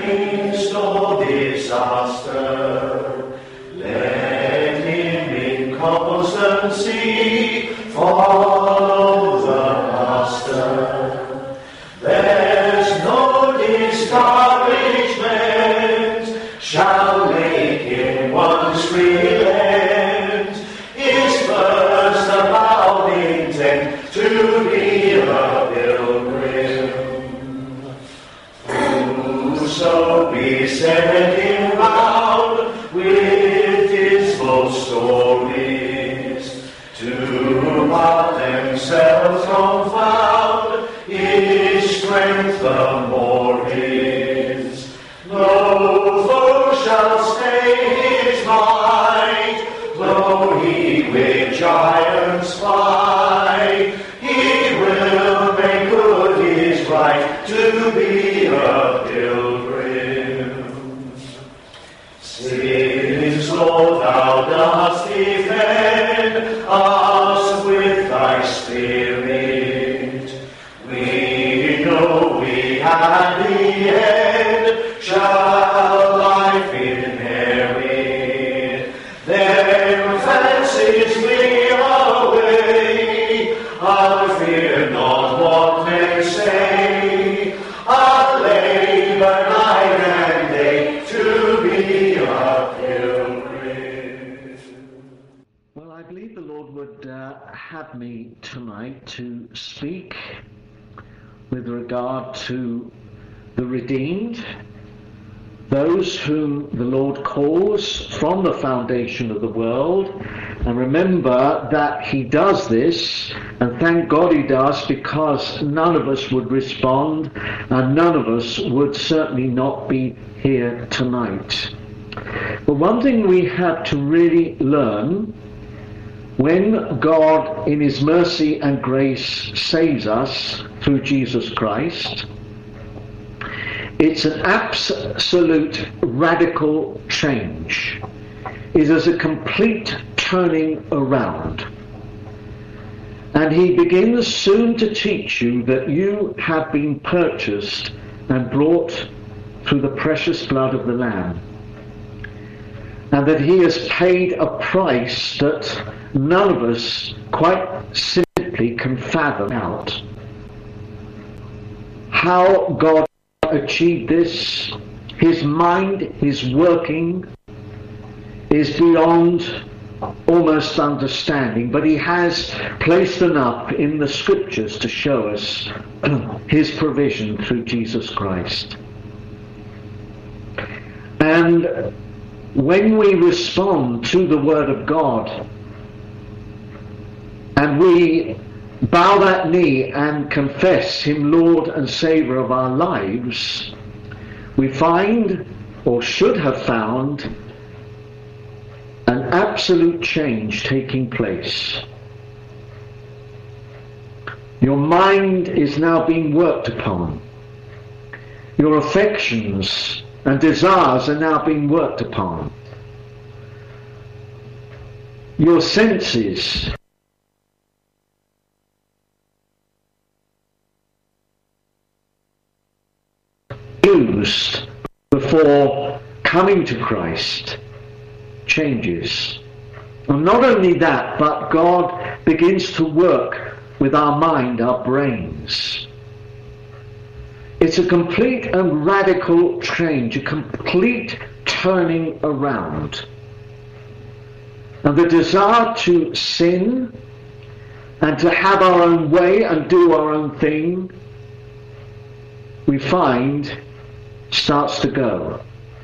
midst of disaster, let him in constancy follow the Master. There's no discouragement shall make him once relent. His first avowed intent to be a pilgrim. Whoso beset him round with dismal stories, to what themselves confound, his strength the more is. No foe shall stay his might, though he with giants fight. He will make good his right to be a pilgrim. Since, Lord, thou dost defend us with thy Spirit, we know we at the end shall life inherit. Then fancies flee away, I'll fear not what men say. I'll labor night and day to be a pilgrim. Well, I believe the Lord would have me tonight to speak with regard to the redeemed, those whom the Lord calls from the foundation of the world. And remember that he does this, and thank God he does, because none of us would respond, and none of us would certainly not be here tonight. But one thing we have to really learn, when God in his mercy and grace saves us through Jesus Christ, it's an absolute radical change. It is a complete turning around. And he begins soon to teach you that you have been purchased and brought through the precious blood of the Lamb. And that he has paid a price that none of us quite simply can fathom out. How God achieved this, his mind, his working, is beyond almost understanding, but he has placed enough in the scriptures to show us his provision through Jesus Christ. And when we respond to the Word of God, and we bow that knee and confess him Lord and Saviour of our lives, we find, or should have found, an absolute change taking place. Your mind is now being worked upon. Your affections and desires are now being worked upon. Your senses used before coming to Christ changes. And not only that, but God begins to work with our mind, our brains. It's a complete and radical change, a complete turning around. And the desire to sin and to have our own way and do our own thing, we find starts to go.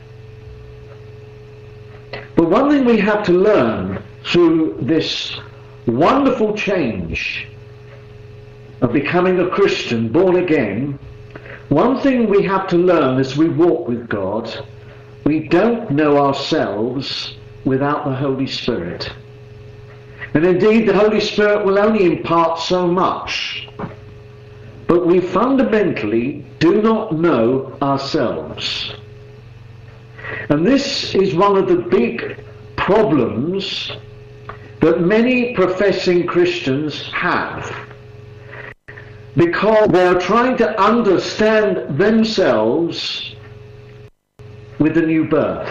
But one thing we have to learn through this wonderful change of becoming a Christian, born again, one thing we have to learn as we walk with God, we don't know ourselves without the Holy Spirit. And indeed, the Holy Spirit will only impart so much. But we fundamentally do not know ourselves. And this is one of the big problems that many professing Christians have, because they're trying to understand themselves with the new birth.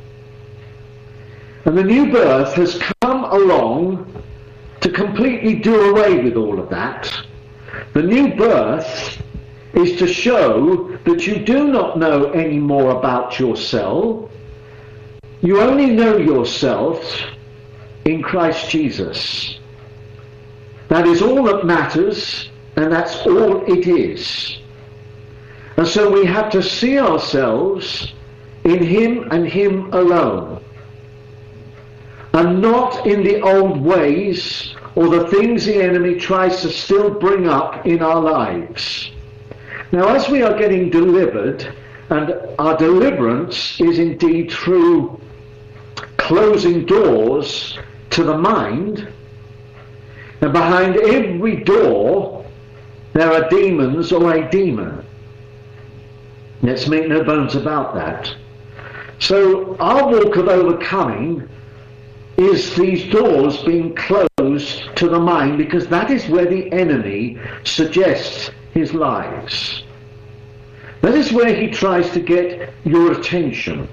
And the new birth has come along to completely do away with all of that. The new birth is to show that you do not know any more about yourself. You only know yourself in Christ Jesus. That is all that matters, and that's all it is. And so we have to see ourselves in Him and Him alone, and not in the old ways or the things the enemy tries to still bring up in our lives. Now, as we are getting delivered, and our deliverance is indeed through closing doors to the mind, and behind every door there are demons or a demon. Let's make no bones about that. So our walk of overcoming is these doors being closed to the mind, because that is where the enemy suggests his lies. That is where he tries to get your attention.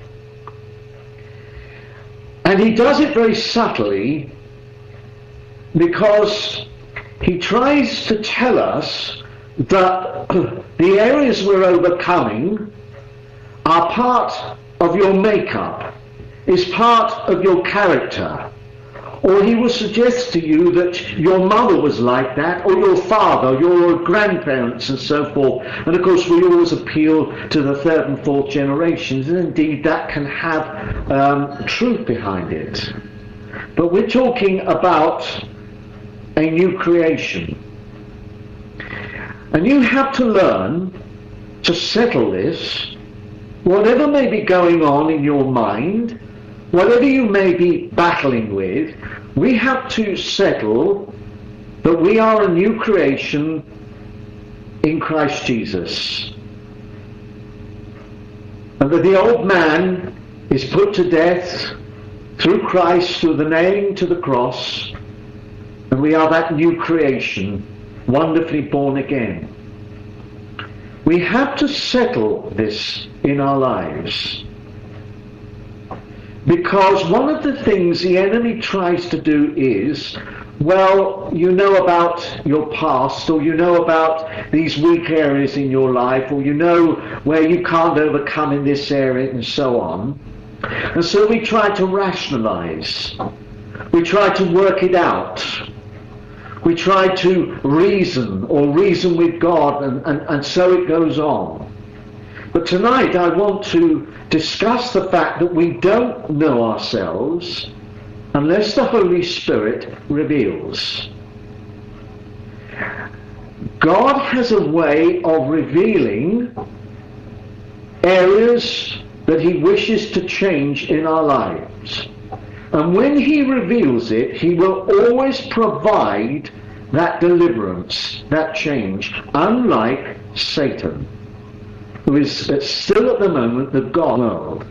And he does it very subtly, because he tries to tell us that the areas we're overcoming are part of your makeup, is part of your character. Or he will suggest to you that your mother was like that, or your father, your grandparents, and so forth. And of course we always appeal to the third and fourth generations, and indeed that can have truth behind it. But we're talking about a new creation. And you have to learn to settle this, whatever may be going on in your mind, whatever you may be battling with. We have to settle that we are a new creation in Christ Jesus, and that the old man is put to death through Christ, through the nailing to the cross, and we are that new creation, wonderfully born again. We have to settle this in our lives, because one of the things the enemy tries to do is, well, you know about your past, or you know about these weak areas in your life, or you know where you can't overcome in this area, and so on. And so we try to rationalize. We try to work it out. We try to reason, or reason with God, and so it goes on. But tonight I want to discuss the fact that we don't know ourselves unless the Holy Spirit reveals. God has a way of revealing areas that He wishes to change in our lives. And when He reveals it, He will always provide that deliverance, that change, unlike Satan, who is still at the moment the God world.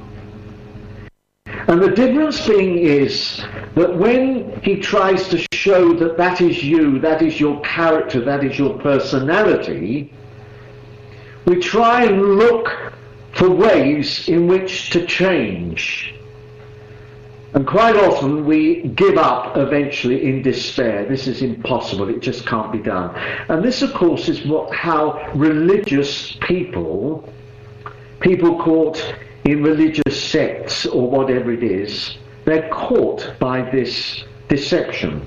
And the difference being is that when he tries to show that that is you, that is your character, that is your personality, we try and look for ways in which to change. And quite often we give up eventually in despair. This is impossible, it just can't be done. And this, of course, is how religious people caught in religious sects or whatever it is, they're caught by this deception.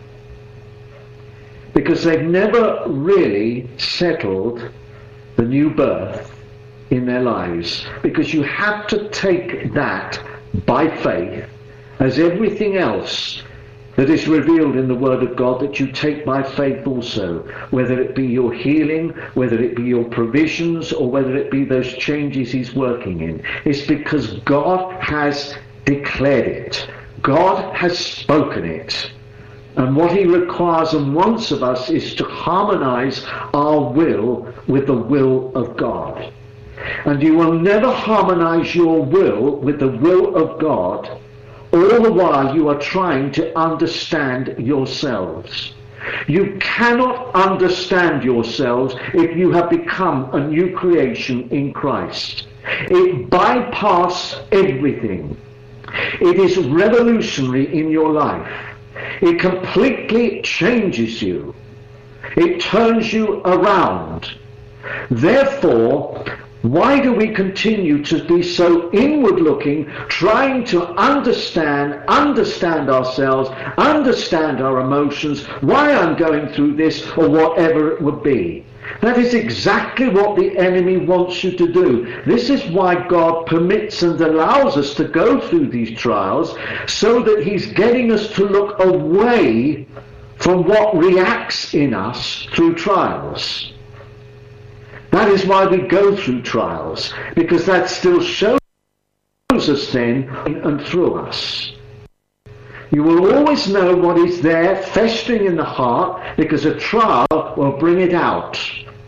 Because they've never really settled the new birth in their lives. Because you have to take that by faith, as everything else that is revealed in the Word of God, that you take by faith also, whether it be your healing, whether it be your provisions, or whether it be those changes He's working in. It's because God has declared it. God has spoken it. And what He requires and wants of us is to harmonize our will with the will of God. And you will never harmonize your will with the will of God all the while you are trying to understand yourselves. You cannot understand yourselves if you have become a new creation in Christ. It bypasses everything. It is revolutionary in your life. It completely changes you. It turns you around. Therefore, why do we continue to be so inward-looking, trying to understand ourselves, understand our emotions, why I'm going through this or whatever it would be? That is exactly what the enemy wants you to do. This is why God permits and allows us to go through these trials, so that he's getting us to look away from what reacts in us through trials. That is why we go through trials, because that still shows us then and through us. You will always know what is there festering in the heart, because a trial will bring it out.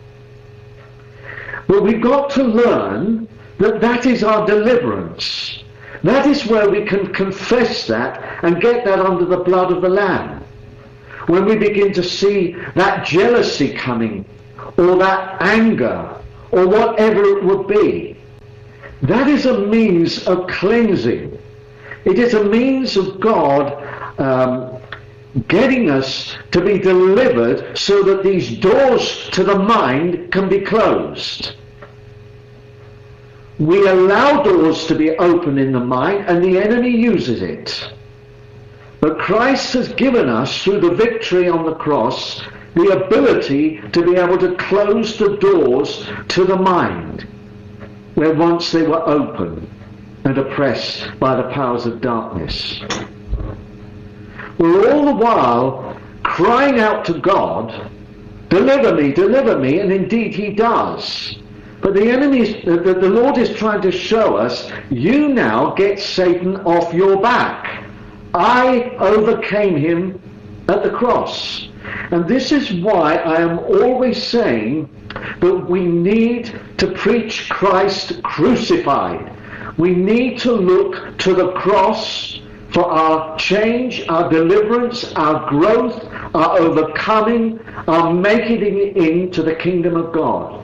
But we've got to learn that that is our deliverance. That is where we can confess that and get that under the blood of the Lamb. When we begin to see that jealousy coming, or that anger, or whatever it would be, that is a means of cleansing. It is a means of God getting us to be delivered, so that these doors to the mind can be closed. We allow doors to be open in the mind, and the enemy uses it. But Christ has given us, through the victory on the cross, the ability to be able to close the doors to the mind, where once they were open and oppressed by the powers of darkness. We're all the while crying out to God, deliver me, and indeed he does. But the enemy, the Lord is trying to show us, you now get Satan off your back. I overcame him at the cross. And this is why I am always saying that we need to preach Christ crucified. We need to look to the cross for our change, our deliverance, our growth, our overcoming, our making it into the kingdom of God.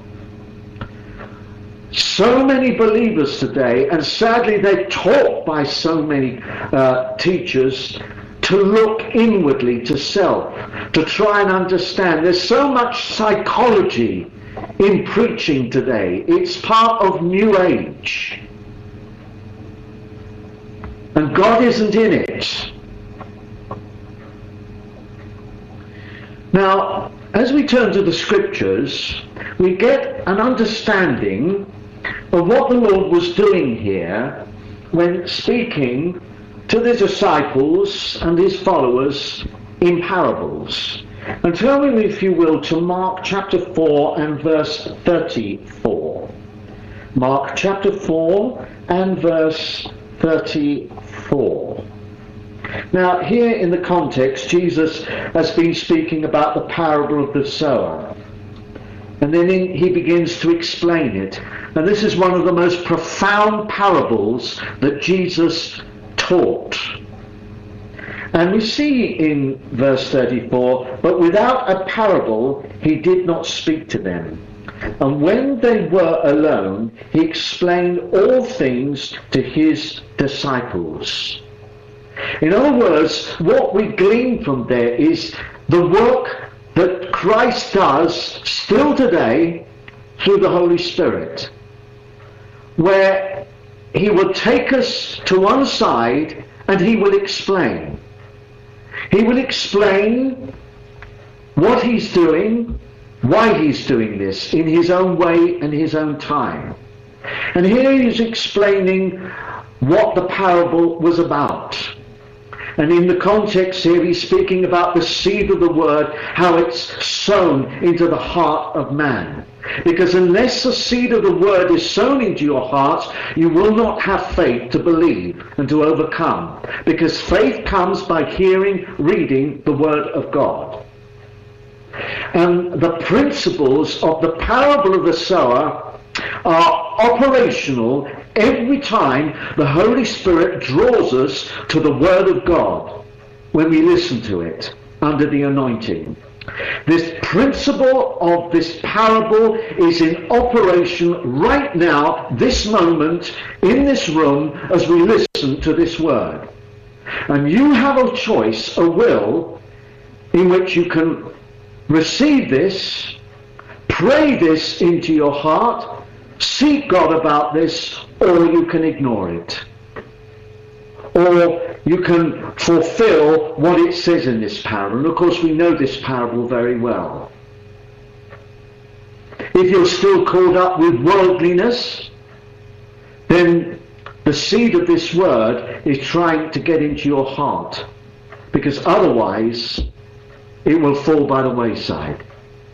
So many believers today, and sadly they're taught by so many teachers, to look inwardly to self, to try and understand. There's so much psychology in preaching today. It's part of New Age. And God isn't in it. Now, as we turn to the scriptures, we get an understanding of what the Lord was doing here when speaking to the disciples and his followers in parables. And turn with me, if you will, to Mark chapter 4 and verse 34. Mark chapter 4 and verse 34. Now, here in the context, Jesus has been speaking about the parable of the sower. And then he begins to explain it. And this is one of the most profound parables that Jesus taught. And we see in verse 34, but without a parable he did not speak to them. And when they were alone, he explained all things to his disciples. In other words, what we glean from there is the work that Christ does still today through the Holy Spirit, where he will take us to one side and he will explain. He will explain what he's doing, why he's doing this, in his own way and his own time. And here he's explaining what the parable was about. And in the context here, he's speaking about the seed of the word, how it's sown into the heart of man. Because unless the seed of the word is sown into your hearts, you will not have faith to believe and to overcome. Because faith comes by hearing, reading the word of God. And the principles of the parable of the sower are operational every time the Holy Spirit draws us to the Word of God when we listen to it under the anointing. This principle of this parable is in operation right now, this moment, in this room, as we listen to this word. And you have a choice, a will, in which you can receive this, pray this into your heart, seek God about this, or you can ignore it. Or you can fulfill what it says in this parable. And of course we know this parable very well. If you're still caught up with worldliness, then the seed of this word is trying to get into your heart, because otherwise it will fall by the wayside.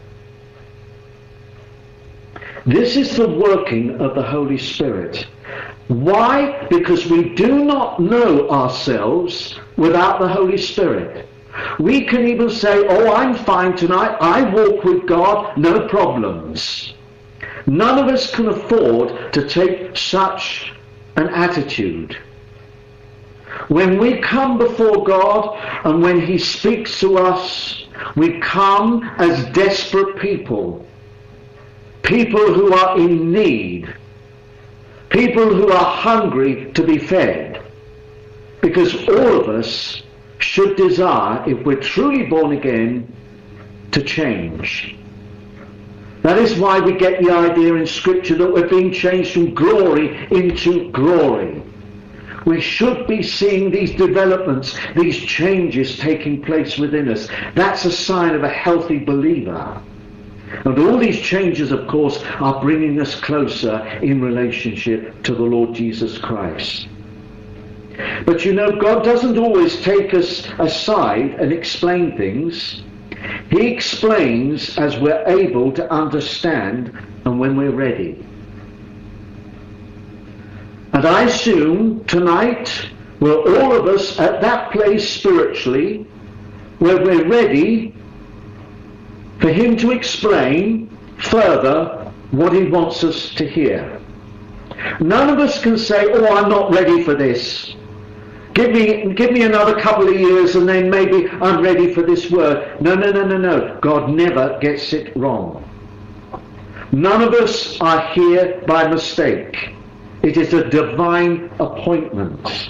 This is the working of the Holy Spirit. Why? Because we do not know ourselves without the Holy Spirit. We can even say, oh, I'm fine tonight, I walk with God, no problems. None of us can afford to take such an attitude. When we come before God and when He speaks to us, we come as desperate people. People who are in need. People who are hungry to be fed. Because all of us should desire, if we're truly born again, to change. That is why we get the idea in Scripture that we're being changed from glory into glory. We should be seeing these developments, these changes taking place within us. That's a sign of a healthy believer. And all these changes, of course, are bringing us closer in relationship to the Lord Jesus Christ. But you know, God doesn't always take us aside and explain things. He explains as we're able to understand and when we're ready. And I assume tonight we're all of us at that place spiritually where we're ready for Him to explain further what He wants us to hear. None of us can say, oh, I'm not ready for this. Give me another couple of years and then maybe I'm ready for this word. No. God never gets it wrong. None of us are here by mistake. It is a divine appointment.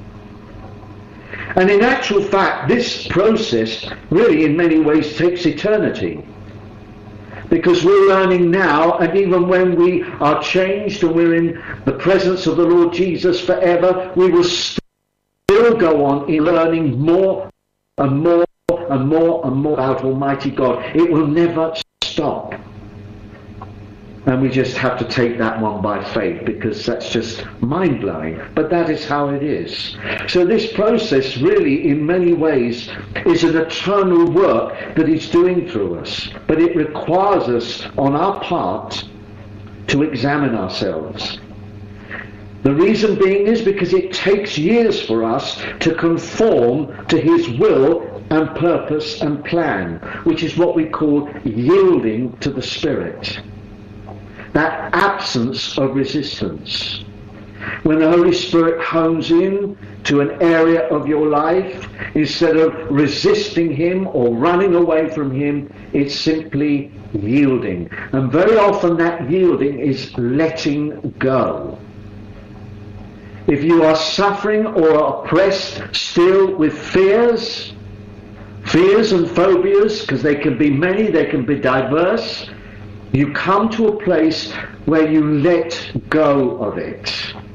And in actual fact, this process really in many ways takes eternity. Because we're learning now, and even when we are changed and we're in the presence of the Lord Jesus forever, we will still go on in learning more and more and more and more about Almighty God. It will never stop. And we just have to take that one by faith, because that's just mind-blowing. But that is how it is. So this process really, in many ways, is an eternal work that He's doing through us. But it requires us, on our part, to examine ourselves. The reason being is because it takes years for us to conform to His will and purpose and plan, which is what we call yielding to the Spirit. That absence of resistance. When the Holy Spirit hones in to an area of your life, instead of resisting Him or running away from Him, it's simply yielding. And very often that yielding is letting go. If you are suffering or are oppressed still with fears and phobias, because they can be many, they can be diverse, you come to a place where you let go of it.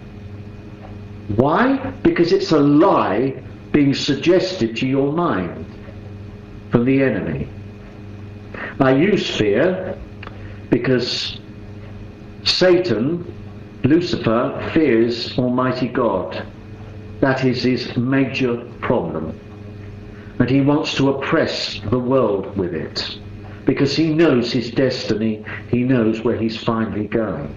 Why? Because it's a lie being suggested to your mind from the enemy. I use fear because Satan, Lucifer, fears Almighty God. That is his major problem. And he wants to oppress the world with it. Because he knows his destiny, he knows where he's finally going.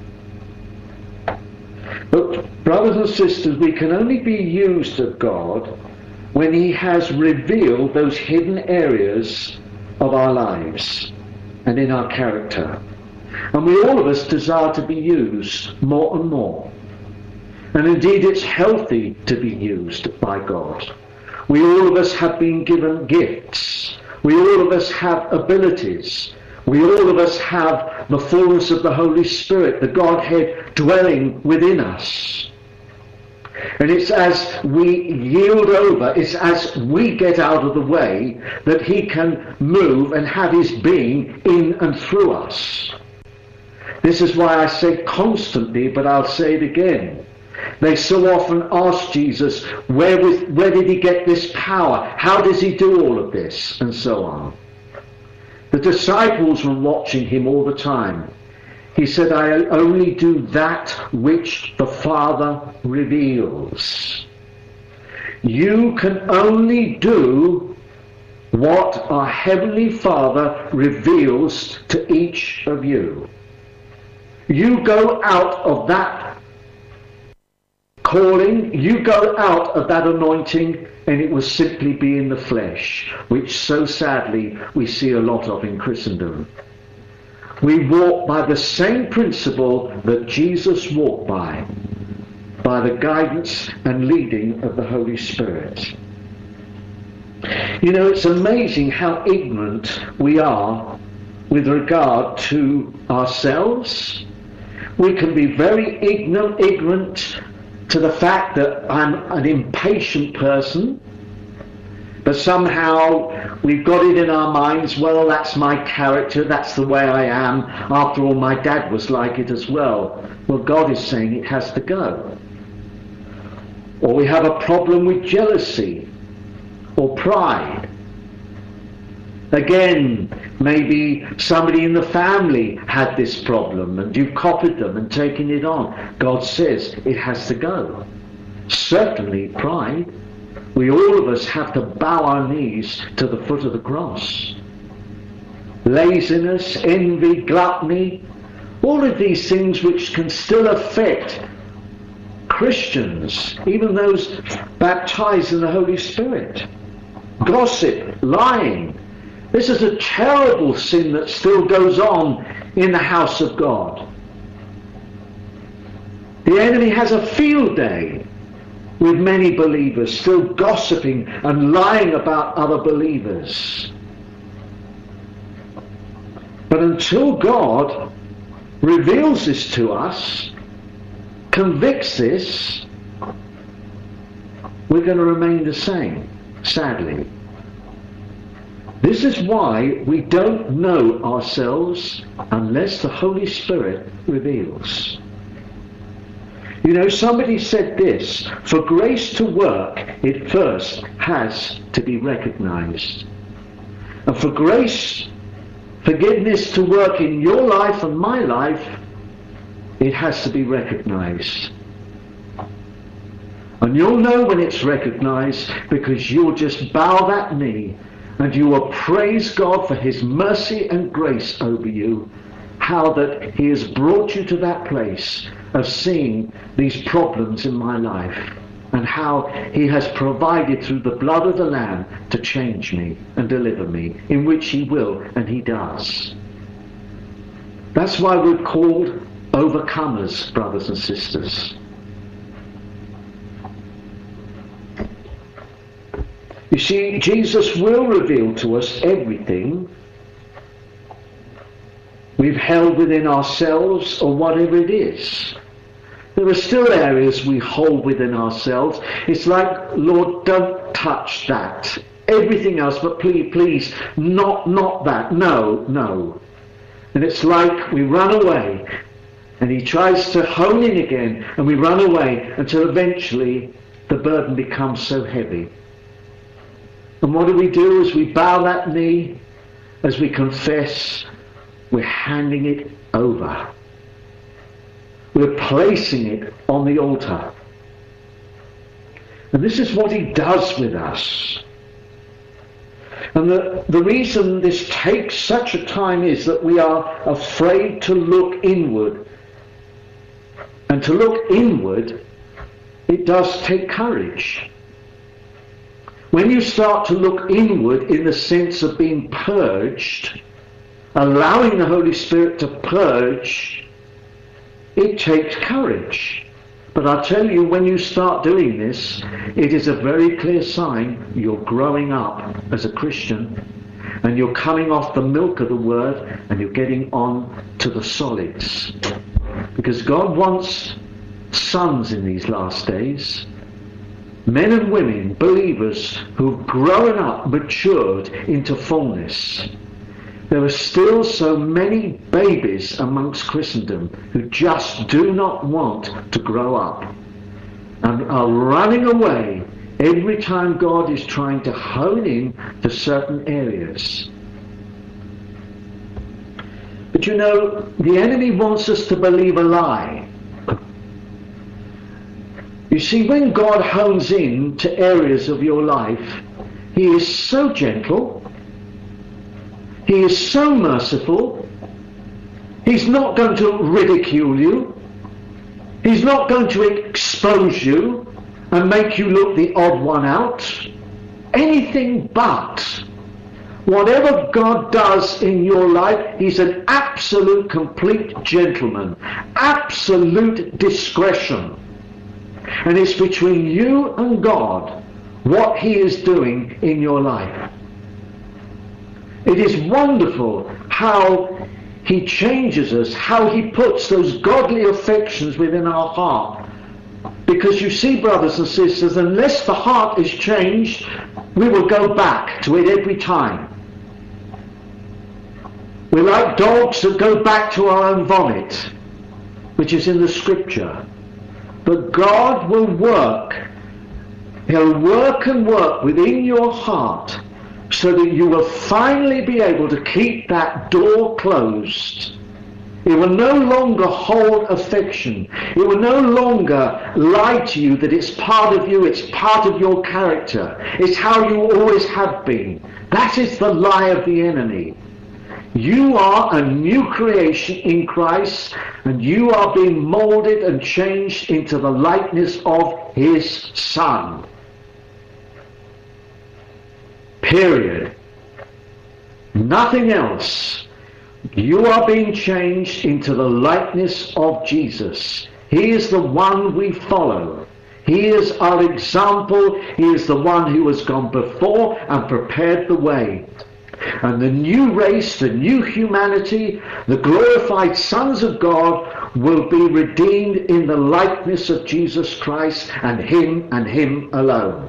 But brothers and sisters, we can only be used of God when He has revealed those hidden areas of our lives and in our character. And we all of us desire to be used more and more. And indeed it's healthy to be used by God. We all of us have been given gifts. We all of us have abilities. We all of us have the fullness of the Holy Spirit, the Godhead dwelling within us. And it's as we yield over, it's as we get out of the way that he can move and have his being in and through us. This is why I say constantly, but I'll say it again. They so often ask Jesus, where did he get this power? How does he do all of this? And so on. The disciples were watching him all the time. He said, I only do that which the Father reveals. You can only do what our Heavenly Father reveals to each of you. You go out of that calling, you go out of that anointing, and it will simply be in the flesh, which so sadly we see a lot of in Christendom. We walk by the same principle that Jesus walked by the guidance and leading of the Holy Spirit. You know, it's amazing how ignorant we are with regard to ourselves. We can be very ignorant to the fact that I'm an impatient person, but somehow we've got it in our minds, well, that's my character, that's the way I am. After all, my dad was like it as well. Well, God is saying it has to go. Or we have a problem with jealousy or pride. Again, maybe somebody in the family had this problem and you've copied them and taken it on. God says it has to go. Certainly pride. We all of us have to bow our knees to the foot of the cross. Laziness, envy, gluttony, all of these things which can still affect Christians, even those baptized in the Holy Spirit. Gossip, lying. This is a terrible sin that still goes on in the house of God. The enemy has a field day with many believers still gossiping and lying about other believers. But until God reveals this to us, convicts this, we're going to remain the same, sadly. This is why we don't know ourselves unless the Holy Spirit reveals. You know, somebody said this, for grace to work, it first has to be recognized. And for grace, forgiveness to work in your life and my life, it has to be recognized. And you'll know when it's recognized because you'll just bow that knee and you will praise God for his mercy and grace over you, how that he has brought you to that place of seeing these problems in my life and how he has provided through the blood of the Lamb to change me and deliver me, in which he will, and he does. That's why we're called overcomers, brothers and sisters. You see, Jesus will reveal to us everything we've held within ourselves or whatever it is. There are still areas we hold within ourselves. It's like, Lord, don't touch that. Everything else, but please, not that. No. And it's like we run away and he tries to hone in again and we run away until eventually the burden becomes so heavy. And what do as we bow that knee, as we confess, we're handing it over. We're placing it on the altar. And this is what he does with us. And the reason this takes such a time is that we are afraid to look inward. And to look inward, it does take courage. When you start to look inward in the sense of being purged, allowing the Holy Spirit to purge, it takes courage. But I'll tell you, when you start doing this, it is a very clear sign you're growing up as a Christian and you're coming off the milk of the word and you're getting on to the solids. Because God wants sons in these last days, men and women, believers who've grown up, matured into fullness. There are still so many babies amongst Christendom who just do not want to grow up and are running away every time God is trying to hone in to certain areas. But you know, the enemy wants us to believe a lie. You see, when God hones in to areas of your life, he is so gentle, he is so merciful, he's not going to ridicule you, he's not going to expose you and make you look the odd one out. Anything but. Whatever God does in your life, he's an absolute, complete gentleman, absolute discretion. And it's between you and God what he is doing in your life. It is wonderful how he changes us, how he puts those godly affections within our heart. Because you see, brothers and sisters, unless the heart is changed, we will go back to it every time. We're like dogs that go back to our own vomit, which is in the scripture. But God will work. He'll work and work within your heart so that you will finally be able to keep that door closed. It will no longer hold affection. It will no longer lie to you that it's part of you, it's part of your character. It's how you always have been. That is the lie of the enemy. You are a new creation in Christ, and you are being molded and changed into the likeness of his Son. Period. Nothing else. You are being changed into the likeness of Jesus. He is the one we follow. He is our example. He is the one who has gone before and prepared the way. And the new race, the new humanity, the glorified sons of God will be redeemed in the likeness of Jesus Christ and him alone.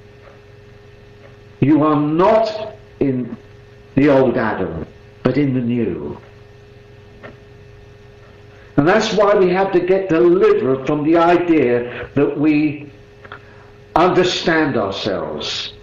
You are not in the old Adam, but in the new. And that's why we have to get delivered from the idea that we understand ourselves.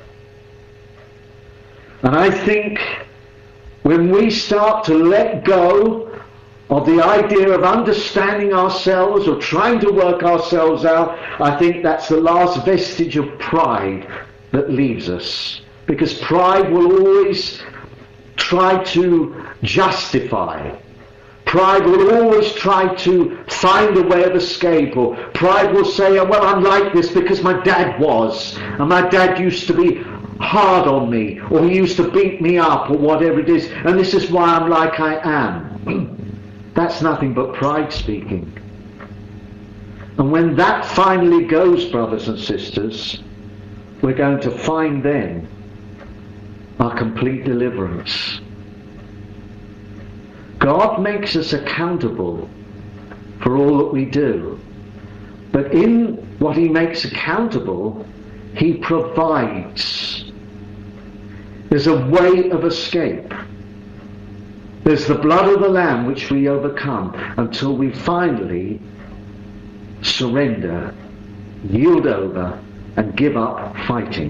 And I think when we start to let go of the idea of understanding ourselves or trying to work ourselves out, I think that's the last vestige of pride that leaves us. Because pride will always try to justify. Pride will always try to find a way of escape, or pride will say, well, I'm like this because my dad was, and my dad used to be hard on me, or he used to beat me up, or whatever it is, and this is why I'm like I am. That's nothing but pride speaking. And when that finally goes, brothers and sisters, we're going to find then our complete deliverance. God makes us accountable for all that we do. But in what he makes accountable, he provides. There's a way of escape. There's the blood of the Lamb which we overcome until we finally surrender, yield over, and give up fighting.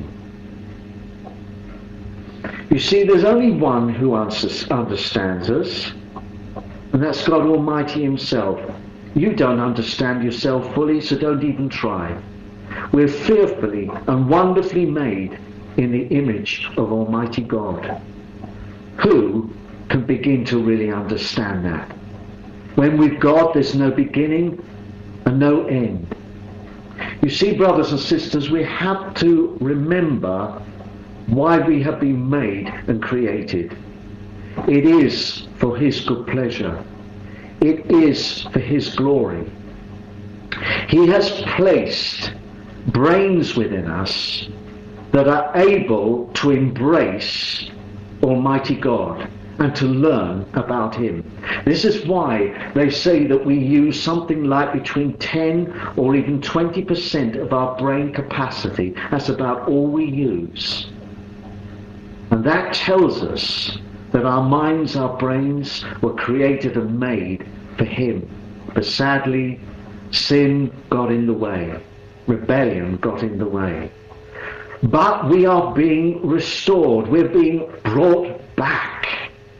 You see, there's only one who understands us, and that's God Almighty himself. You don't understand yourself fully, so don't even try. We're fearfully and wonderfully made in the image of Almighty God. Who can begin to really understand that? When with God there's no beginning and no end. You see, brothers and sisters, we have to remember why we have been made and created. It is for his good pleasure. It is for his glory. He has placed brains within us that are able to embrace Almighty God and to learn about him. This is why they say that we use something like between 10 or even 20% of our brain capacity. That's about all we use. And that tells us that our minds, our brains were created and made for him. But sadly, sin got in the way. Rebellion got in the way. But we are being restored. We're being brought back.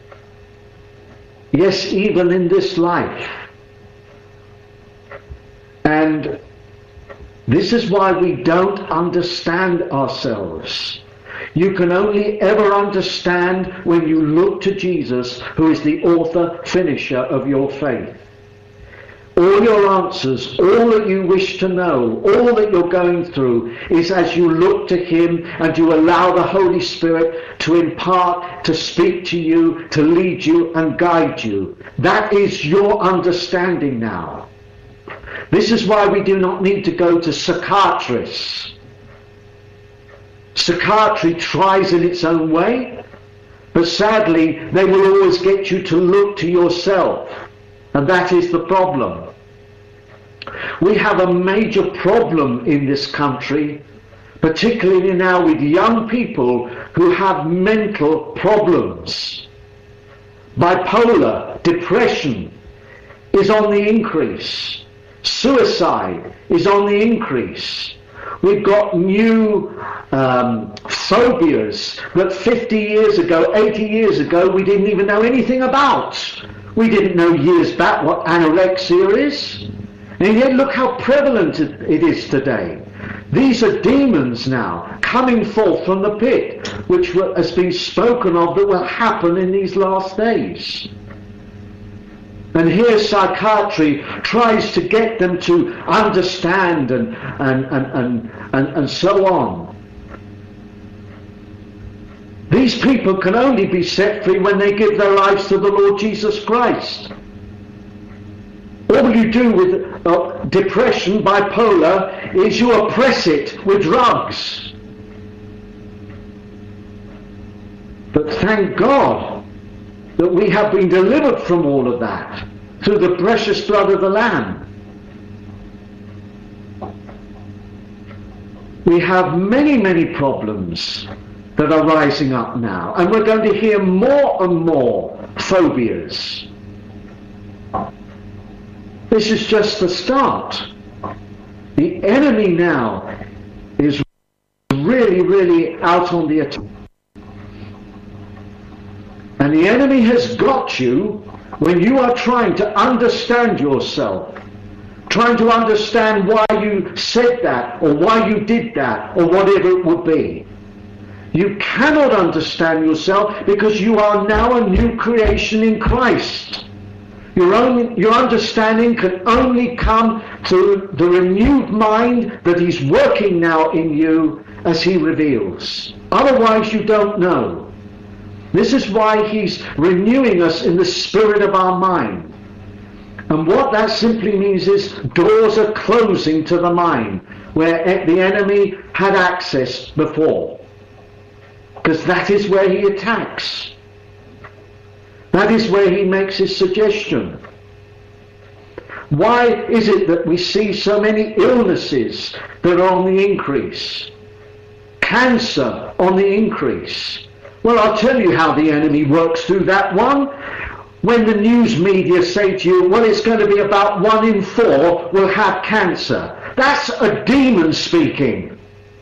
Yes, even in this life. And this is why we don't understand ourselves. You can only ever understand when you look to Jesus, who is the author, finisher of your faith. All your answers, all that you wish to know, all that you're going through is as you look to him and you allow the Holy Spirit to impart, to speak to you, to lead you and guide you. That is your understanding now. This is why we do not need to go to psychiatrists. Psychiatry tries in its own way, but sadly they will always get you to look to yourself. And that is the problem. We have a major problem in this country, particularly now with young people who have mental problems. Bipolar, depression is on the increase. Suicide is on the increase. We've got new phobias that 50 years ago, 80 years ago, we didn't even know anything about. We didn't know years back what anorexia is. And yet look how prevalent it is today. These are demons now coming forth from the pit, which has been spoken of that will happen in these last days. And here psychiatry tries to get them to understand and so on. These people can only be set free when they give their lives to the Lord Jesus Christ. All you do with depression, bipolar, is you oppress it with drugs. But thank God that we have been delivered from all of that through the precious blood of the Lamb. We have many, many problems that are rising up now, and we're going to hear more and more phobias. This is just the start. The enemy now is really, really out on the attack. And the enemy has got you when you are trying to understand yourself, trying to understand why you said that, or why you did that, or whatever it would be. You cannot understand yourself because you are now a new creation in Christ. Your understanding can only come through the renewed mind that he's working now in you as he reveals. Otherwise you don't know. This is why he's renewing us in the spirit of our mind. And what that simply means is doors are closing to the mind where the enemy had access before. Because that is where he attacks. That is where he makes his suggestion. Why is it that we see so many illnesses that are on the increase? Cancer on the increase. Well, I'll tell you how the enemy works through that one. When the news media say to you, well, it's going to be about 1 in 4 will have cancer. That's a demon speaking.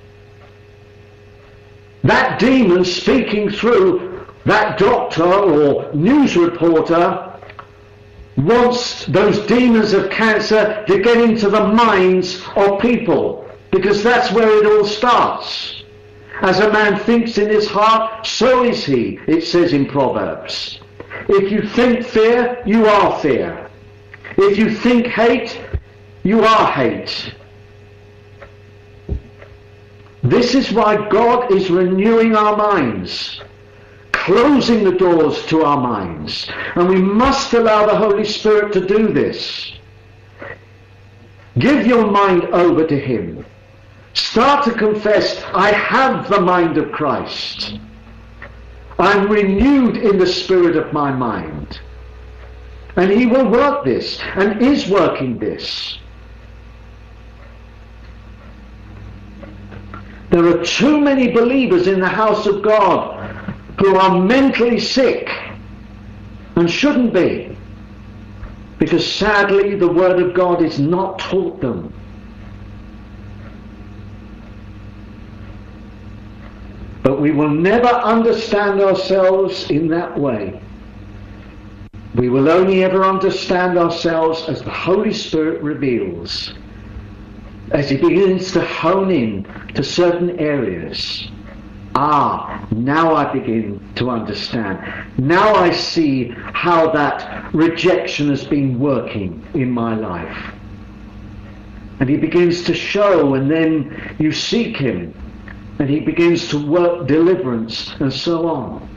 That demon speaking through that doctor or news reporter wants those demons of cancer to get into the minds of people, because that's where it all starts. As a man thinks in his heart, so is he, it says in Proverbs. If you think fear, you are fear. If you think hate, you are hate. This is why God is renewing our minds, closing the doors to our minds. And we must allow the Holy Spirit to do this. Give your mind over to him. Start to confess, I have the mind of Christ. I'm renewed in the spirit of my mind. And he will work this, and is working this. There are too many believers in the house of God who are mentally sick and shouldn't be, because sadly the Word of God is not taught them. But we will never understand ourselves in that way. We will only ever understand ourselves as the Holy Spirit reveals, as he begins to hone in to certain areas. Now I begin to understand. Now I see how that rejection has been working in my life. And he begins to show, and then you seek him, and he begins to work deliverance, and so on.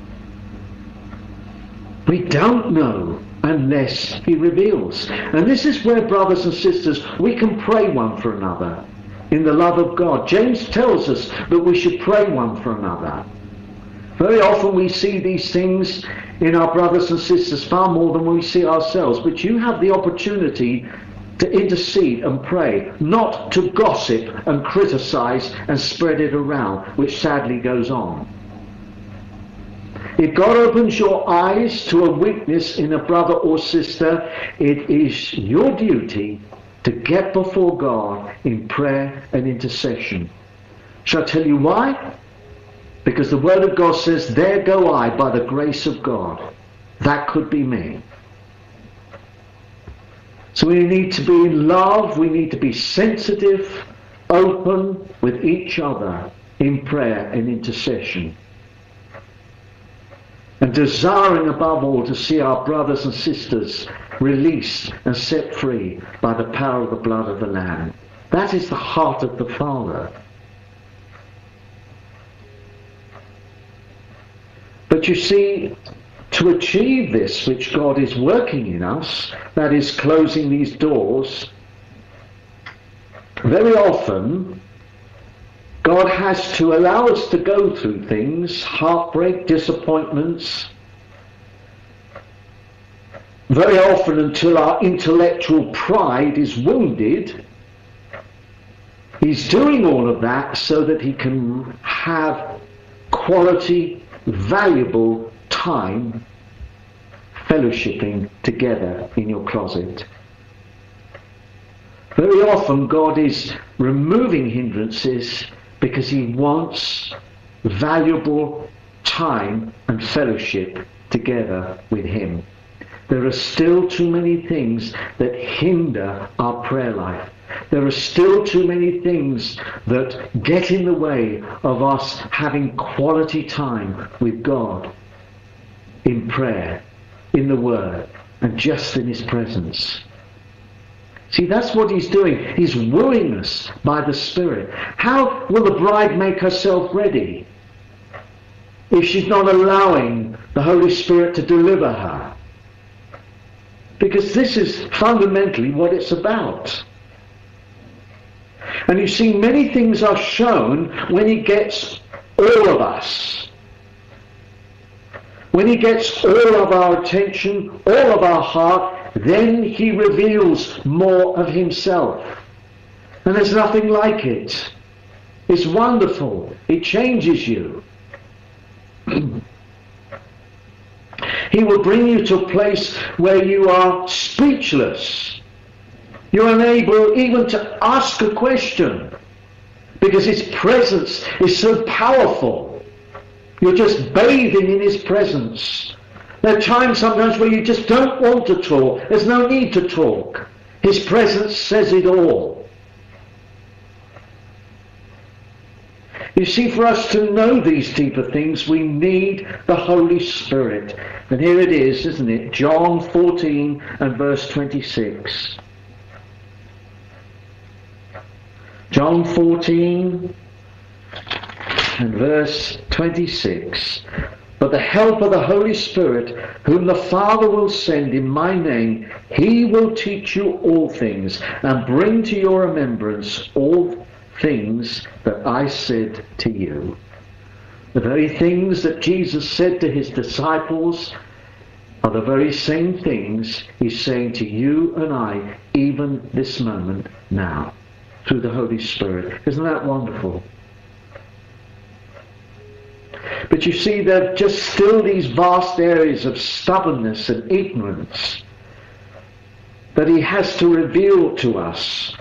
We don't know unless he reveals. And this is where, brothers and sisters, we can pray one for another in the love of God. James tells us that we should pray one for another. Very often we see these things in our brothers and sisters far more than we see ourselves. But you have the opportunity to intercede and pray, not to gossip and criticize and spread it around, which sadly goes on. If God opens your eyes to a weakness in a brother or sister, it is your duty to get before God in prayer and intercession. Shall I tell you why? Because the Word of God says, there go I by the grace of God. That could be me. So we need to be in love, we need to be sensitive, open with each other in prayer and intercession. And desiring above all to see our brothers and sisters released and set free by the power of the blood of the Lamb. That is the heart of the Father. But you see, to achieve this which God is working in us, that is closing these doors, very often God has to allow us to go through things, heartbreak, disappointments, very often until our intellectual pride is wounded. He's doing all of that so that he can have quality, valuable time fellowshipping together in your closet. Very often God is removing hindrances because he wants valuable time and fellowship together with him. There are still too many things that hinder our prayer life. There are still too many things that get in the way of us having quality time with God in prayer, in the Word, and just in his presence. See, that's what he's doing. He's wooing us by the Spirit. How will the bride make herself ready if she's not allowing the Holy Spirit to deliver her? Because this is fundamentally what it's about. And you see, many things are shown when he gets all of us. When he gets all of our attention, all of our heart, then he reveals more of himself. And there's nothing like it. It's wonderful. It changes you. He will bring you to a place where you are speechless. You're unable even to ask a question because his presence is so powerful. You're just bathing in his presence. There are times sometimes where you just don't want to talk. There's no need to talk. His presence says it all. You see, for us to know these deeper things, we need the Holy Spirit. And here it is, isn't it? John 14 and verse 26. John 14 and verse 26. But the help of the Holy Spirit, whom the Father will send in my name, he will teach you all things and bring to your remembrance all things that I said to you. The very things that Jesus said to his disciples are the very same things he's saying to you and I, even this moment now, through the Holy Spirit. Isn't that wonderful? But you see, there are just still these vast areas of stubbornness and ignorance that he has to reveal to us.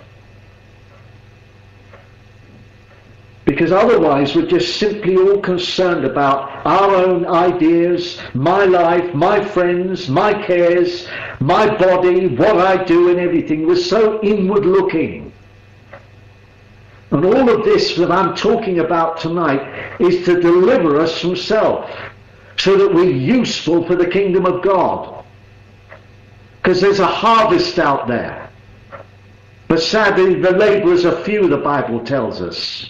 Because otherwise we're just simply all concerned about our own ideas, my life, my friends, my cares, my body, what I do and everything. We're so inward looking. And all of this that I'm talking about tonight is to deliver us from self, so that we're useful for the kingdom of God. Because there's a harvest out there. But sadly the labourers are few, the Bible tells us.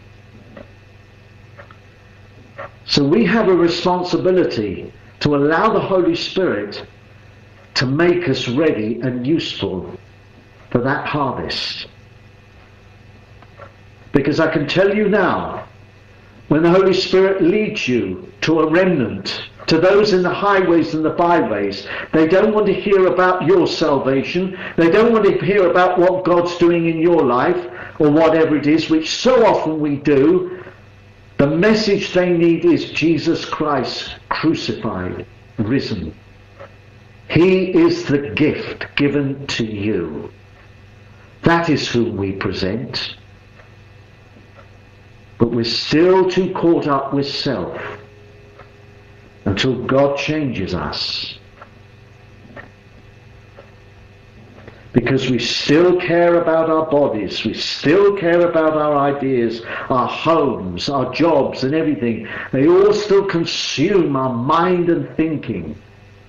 So we have a responsibility to allow the Holy Spirit to make us ready and useful for that harvest. Because I can tell you now, when the Holy Spirit leads you to a remnant, to those in the highways and the byways, they don't want to hear about your salvation. They don't want to hear about what God's doing in your life or whatever it is, which so often we do. The message they need is Jesus Christ crucified, risen. He is the gift given to you. That is whom we present. But we're still too caught up with self until God changes us. Because we still care about our bodies, we still care about our ideas, our homes, our jobs and everything. They all still consume our mind and thinking.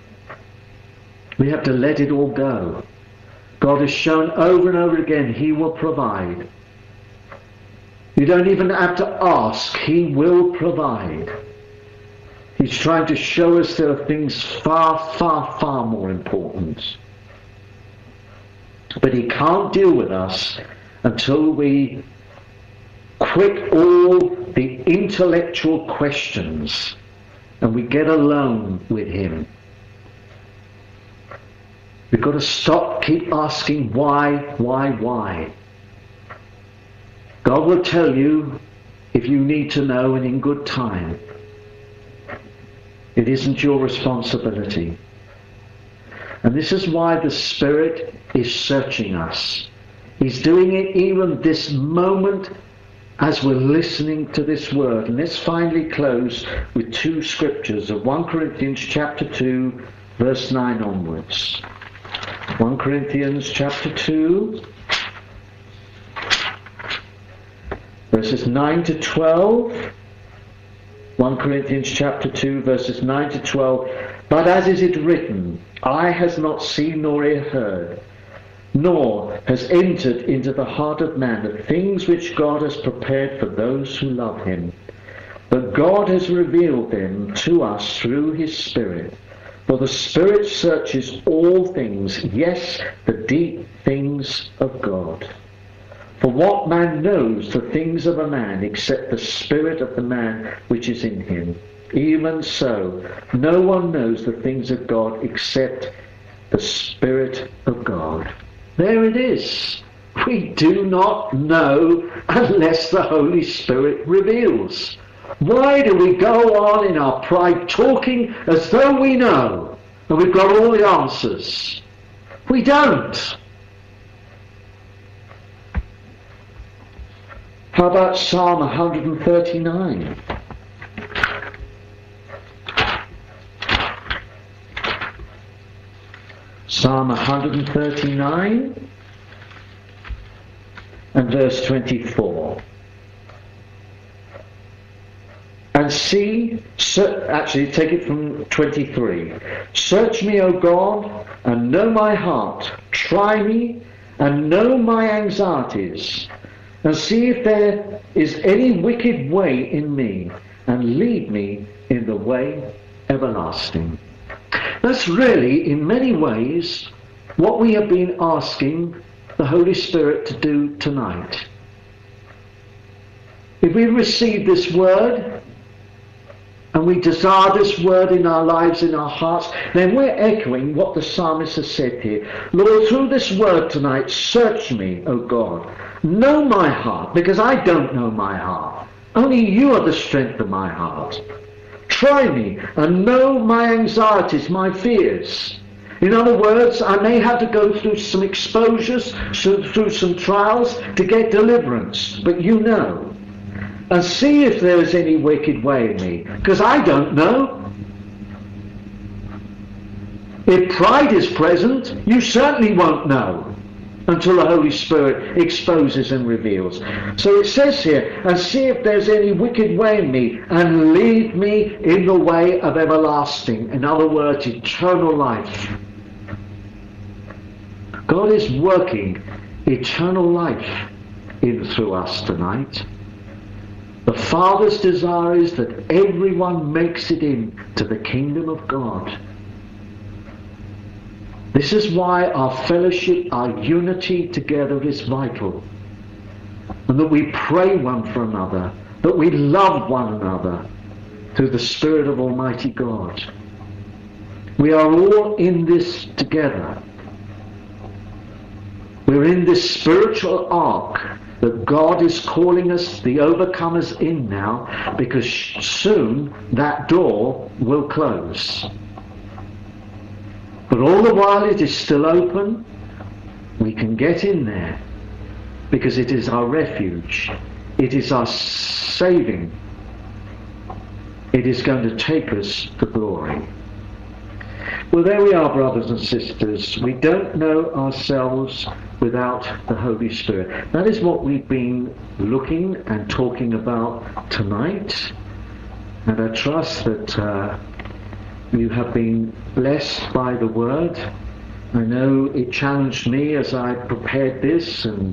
We have to let it all go. God has shown over and over again He will provide. You don't even have to ask, He will provide. He's trying to show us there are things far, far, far more important. But He can't deal with us until we quit all the intellectual questions and we get alone with Him. We've got to keep asking why. God will tell you if you need to know, and in good time. It isn't your responsibility. And this is why the Spirit is searching us. He's doing it even this moment as we're listening to this word. And let's finally close with two scriptures of 1 Corinthians chapter 2, verse 9 onwards. 1 Corinthians chapter 2, verses 9 to 12. 1 Corinthians chapter 2, verses 9 to 12. But as is it written, eye has not seen nor ear heard, nor has entered into the heart of man the things which God has prepared for those who love Him. But God has revealed them to us through His Spirit. For the Spirit searches all things, yes, the deep things of God. For what man knows the things of a man except the spirit of the man which is in him? Even so, no one knows the things of God except the Spirit of God. There it is. We do not know unless the Holy Spirit reveals. Why do we go on in our pride talking as though we know and we've got all the answers? We don't. How about Psalm 139? Psalm 139 and verse 24. And see, actually take it from 23. Search me, O God, and know my heart. Try me and know my anxieties. And see if there is any wicked way in me, and lead me in the way everlasting. That's really, in many ways, what we have been asking the Holy Spirit to do tonight. If we receive this word, and we desire this word in our lives, in our hearts, then we're echoing what the psalmist has said here. Lord, through this word tonight, search me, O God. Know my heart, because I don't know my heart. Only you are the strength of my heart. Try me and know my anxieties, my fears. In other words, I may have to go through some exposures, through some trials to get deliverance, but you know. And see if there is any wicked way in me, because I don't know. If pride is present, you certainly won't know until the Holy Spirit exposes and reveals. So it says here, and see if there's any wicked way in me, and lead me in the way of everlasting. In other words, eternal life. God is working eternal life in through us tonight. The Father's desire is that everyone makes it into the kingdom of God. This is why our fellowship, our unity together is vital. And that we pray one for another, that we love one another through the Spirit of Almighty God. We are all in this together. We're in this spiritual ark that God is calling us, the overcomers, in now, because soon that door will close. But all the while it is still open, we can get in there, because it is our refuge. It is our saving. It is going to take us to glory. Well, there we are, brothers and sisters. We don't know ourselves without the Holy Spirit. That is what we've been looking and talking about tonight. And I trust that you have been blessed by the word. I know it challenged me as I prepared this, and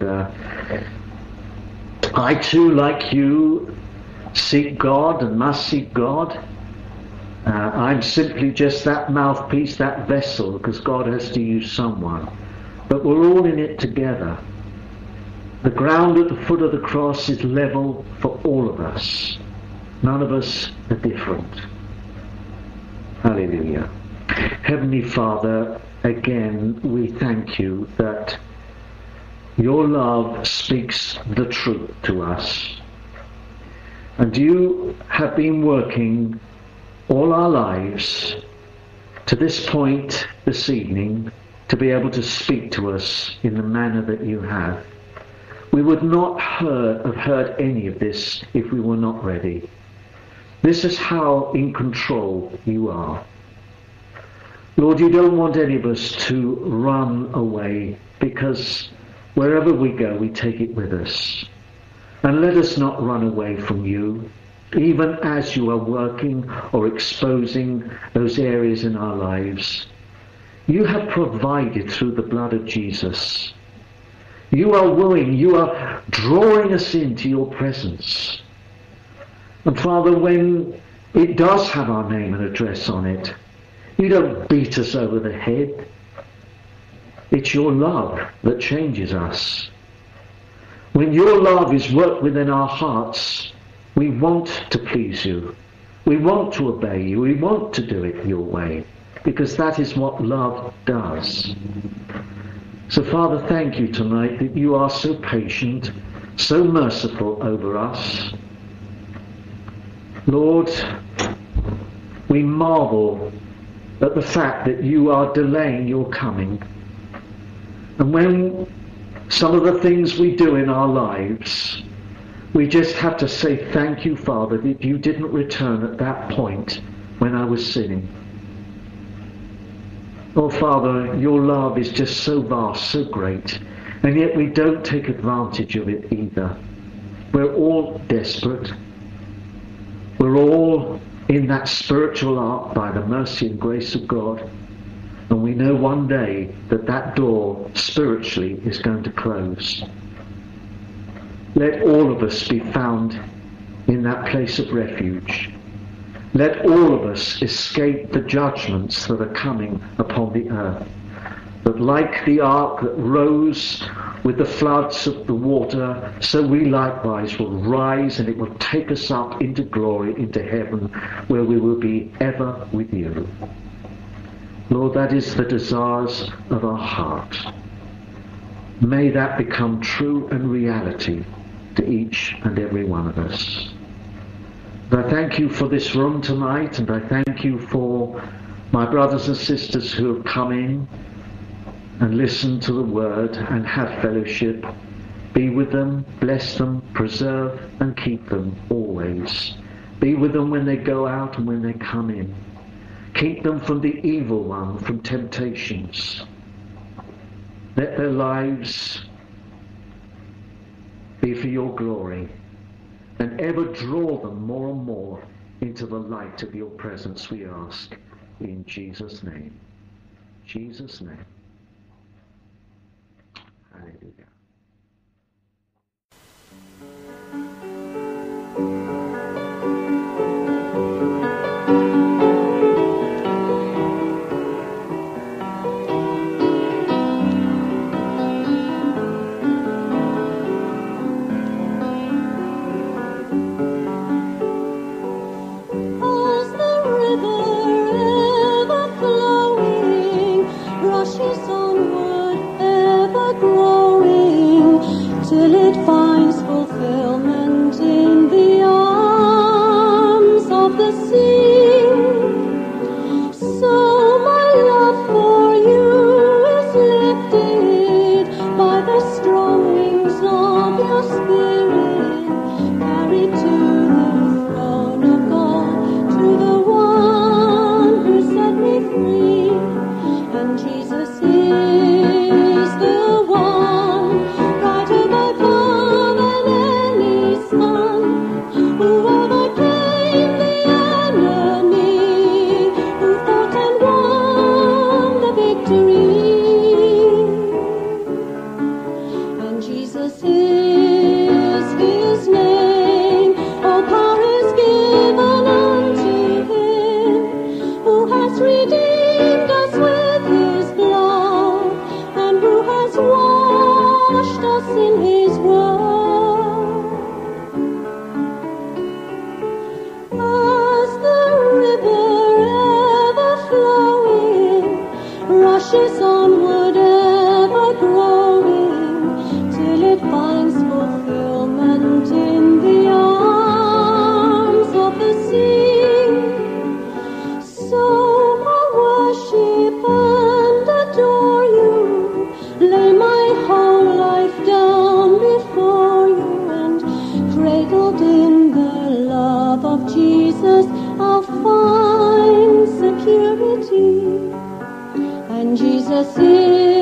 I too, like you, seek God and must seek God. I'm simply just that mouthpiece, that vessel, because God has to use someone. But we're all in it together. The ground at the foot of the cross is level for all of us. None of us are different. Hallelujah. Heavenly Father, again we thank you that your love speaks the truth to us. And you have been working all our lives to this point this evening to be able to speak to us in the manner that you have. We would not have heard any of this if we were not ready. This is how in control you are. Lord, you don't want any of us to run away, because wherever we go, we take it with us. And let us not run away from you, even as you are working or exposing those areas in our lives. You have provided through the blood of Jesus. You are willing, you are drawing us into your presence. And Father, when it does have our name and address on it, you don't beat us over the head. It's your love that changes us. When your love is worked within our hearts, we want to please you. We want to obey you. We want to do it your way, because that is what love does. So Father, thank you tonight that you are so patient, so merciful over us. Lord, we marvel at the fact that you are delaying your coming. And when some of the things we do in our lives, we just have to say thank you, Father, that you didn't return at that point when I was sinning. Oh, Father, your love is just so vast, so great, and yet we don't take advantage of it either. We're all desperate. We're all in that spiritual ark by the mercy and grace of God, and we know one day that that door spiritually is going to close. Let all of us be found in that place of refuge. Let all of us escape the judgments that are coming upon the earth. That like the ark that rose with the floods of the water, so we likewise will rise, and it will take us up into glory, into heaven, where we will be ever with you. Lord, that is the desires of our heart. May that become true and reality to each and every one of us. And I thank you for this room tonight, and I thank you for my brothers and sisters who have come in and listened to the word and have fellowship. Be with them, bless them, preserve and keep them always. Be with them when they go out and when they come in. Keep them from the evil one, from temptations. Let their lives be for your glory, and ever draw them more and more into the light of your presence, we ask, in Jesus' name. Jesus' name. Hallelujah. Till it finds fulfillment in the arms of the sea. So my love for you is lifted by the strong wings of your spirit, carried to the throne of God, to the one who set me free. And Jesus is the one brighter by far than any sun, who overcame the enemy, who fought and won the victory. And Jesus is his name, all power is given unto him, who has redeemed us with his blood, and who has washed us in his word. As the river ever flowing rushes onward, ever growing, till it finds fulfillment in the arms of the sea. So I worship and adore you, lay my whole life down before you, and cradled in the love of Jesus I'll find security. And Jesus is